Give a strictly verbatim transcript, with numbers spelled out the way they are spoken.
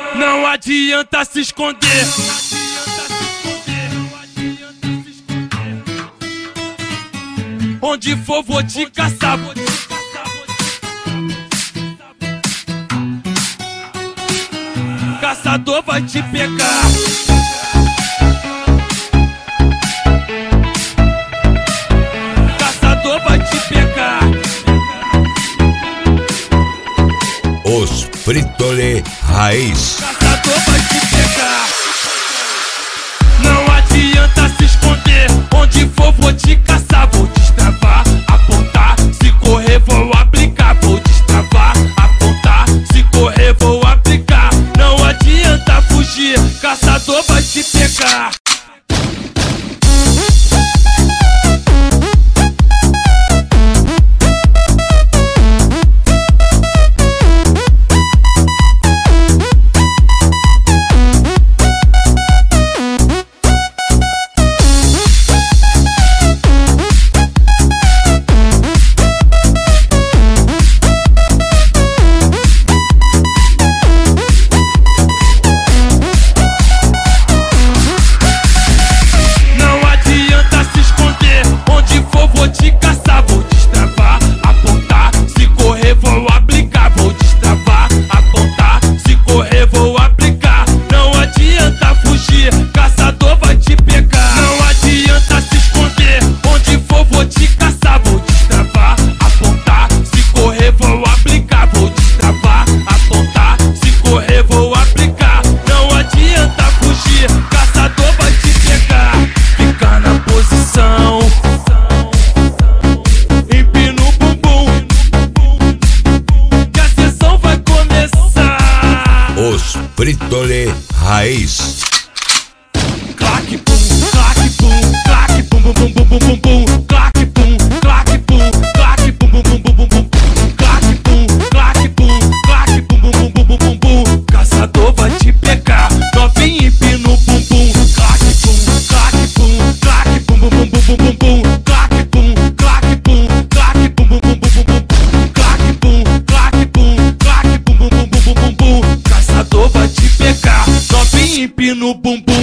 Não adianta se esconder. Onde for vou te caçar. Caçador vai te pegar. Caçador vai te pegar. Os Fritolê Raiz. Caçador vai te pegar. Não adianta se esconder. Onde for vou te caçar. Vou destravar, apontar. Se correr vou aplicar. Vou destravar, apontar. Se correr vou aplicar. Não adianta fugir. Caçador vai te pegar. Fritolê Raiz. Claque pum, claque pum, claque pum bum bum bum bum bum bum. Claque pum, claque pum, claque pum bum bum bum bum bum. Claque pum, claque pum, claque pum bum bum bum bum bum bum. Caçador vai te pegar, novinho empina o bumbum. Claque pum, claque pum, claque pum bum bum bum bum bum bum. Claque pum, claque pum, claque pum bum bum bum bum bum. Claque pum, claque pum, claque pum bum bum bum bum bum. Caçador vai te pegar, novinho empina o bumbum.